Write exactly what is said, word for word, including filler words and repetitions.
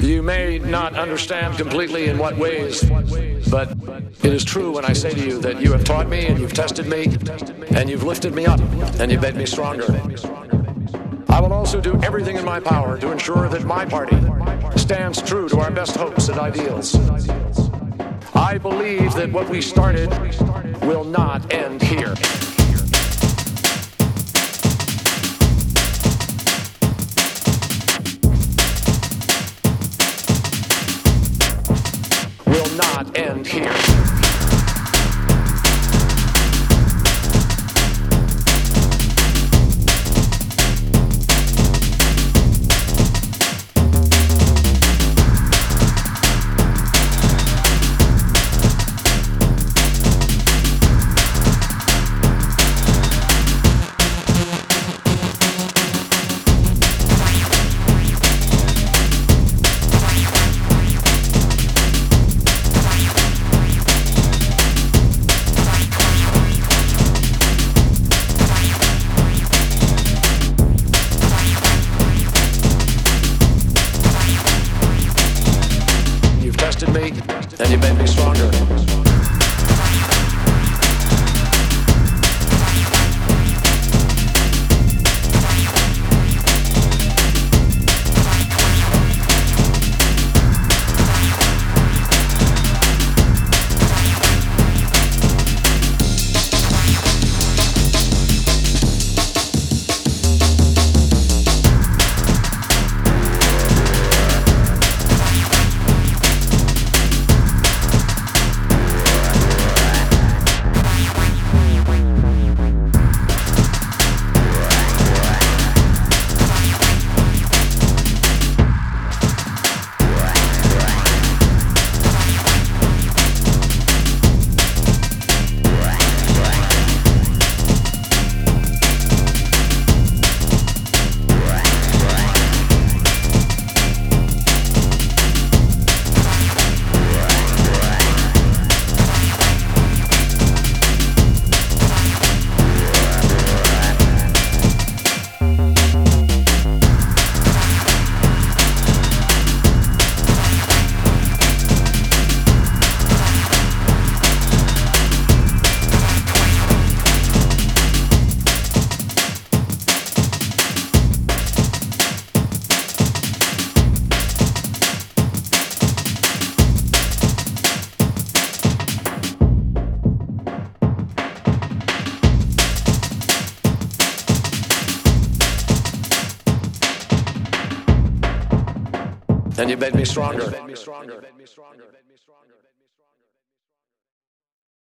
You may not understand completely in what ways, but it is true when I say to you that you have taught me and you've tested me and you've lifted me up and you've made me stronger. I will also do everything in my power to ensure that my party stands true to our best hopes and ideals. I believe that what we started will not end here. Will not end here. Me, and you made me stronger. And you made me stronger.